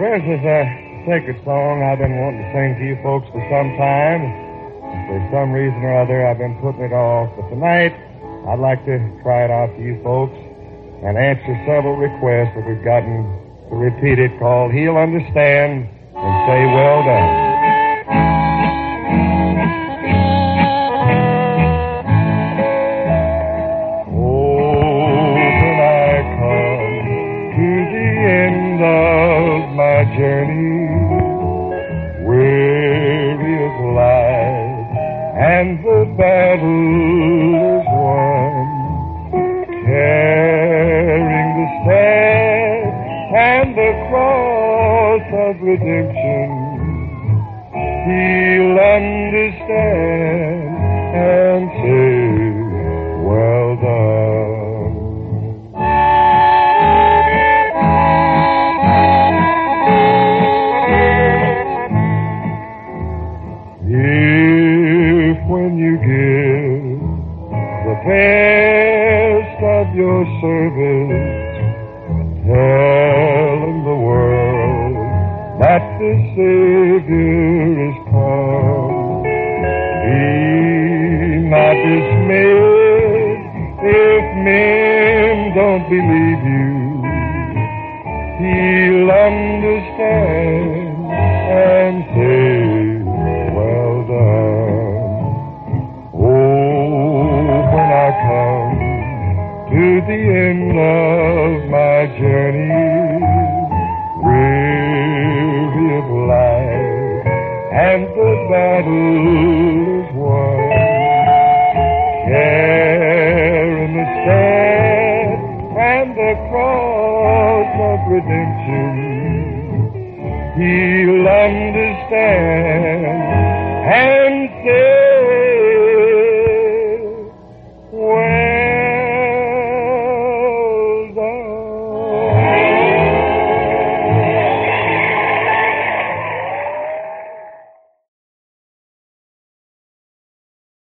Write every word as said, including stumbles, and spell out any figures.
Well, this is a sacred song I've been wanting to sing to you folks for some time. For some reason or other, I've been putting it off. But tonight, I'd like to try it out to you folks and answer several requests that we've gotten to repeat it, called He'll Understand and Say Well Done. Journey, weary of life, and the battle is won. Carrying the staff and the cross of redemption, He'll understand and say, well done. Best of your service, telling the world that the Savior is come. Be not dismayed if men don't believe you. He'll understand and say, well done. Come to the end of my journey, weary of life, and the battle is won. Carrying the staff and the cross of redemption, He'll understand and